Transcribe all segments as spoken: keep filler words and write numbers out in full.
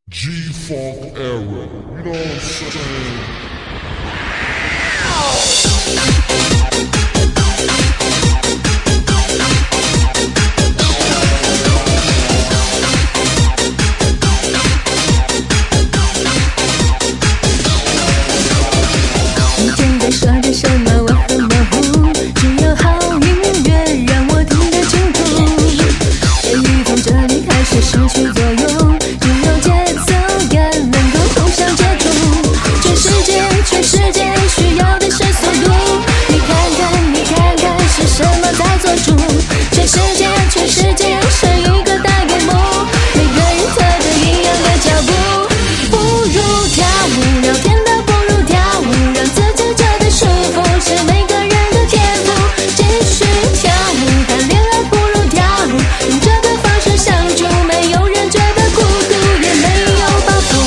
G-Funk era, you know what I'm saying? 你正在说着什么？我很模糊，只有好音乐让我听得清楚。言语从这里开始失去作用，只有节奏感能够互相接触。全世界，全世界需要的是速度。你看看，你看看是什么在做主？全世界，全世界是一个大荧幕，每个人拖着一样的脚步，不如跳舞聊天的不如跳舞，让自己觉得舒服是每个人的天赋。继续跳舞，谈恋爱不如跳舞，用这个方式相处，没有人觉得孤独，也没有包袱。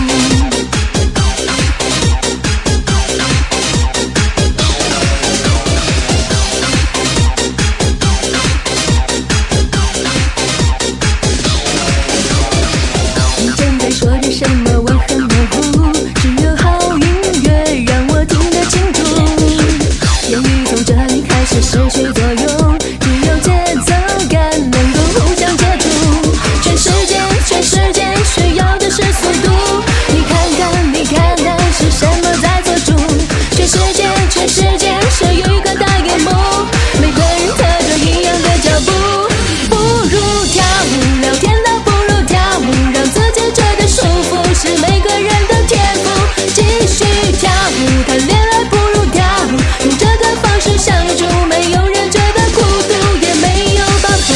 你正在说着什么？我很模糊，只有好音乐让我听得清楚。言语从这里开始失去作用，只有节奏感能够互相接触。全世界，全世界需要的是速度。你看看，你看看是什么在做主？全世界，全世界是一个大荧幕，每个人拖着一样的脚步，不如跳舞聊天的不如跳舞，让自己觉得舒服是每个人的天赋。继续跳舞，谈恋爱不如跳舞，用这个方式相处，没有人觉得孤独，也没有包袱。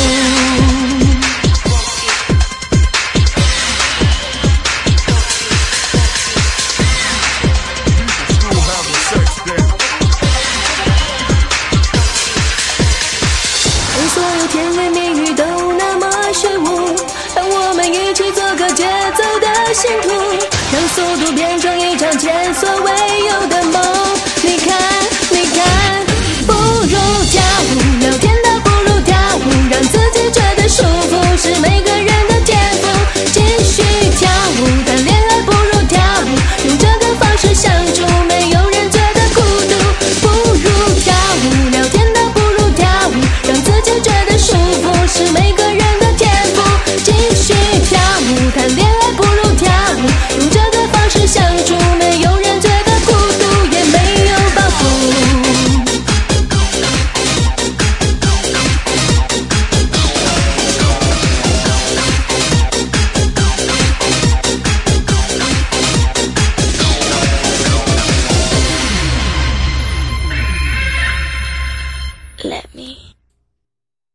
让所有甜言蜜语都那么虚无，让我们一起做个节奏的信徒，让速度变成一场前所未有的梦。你看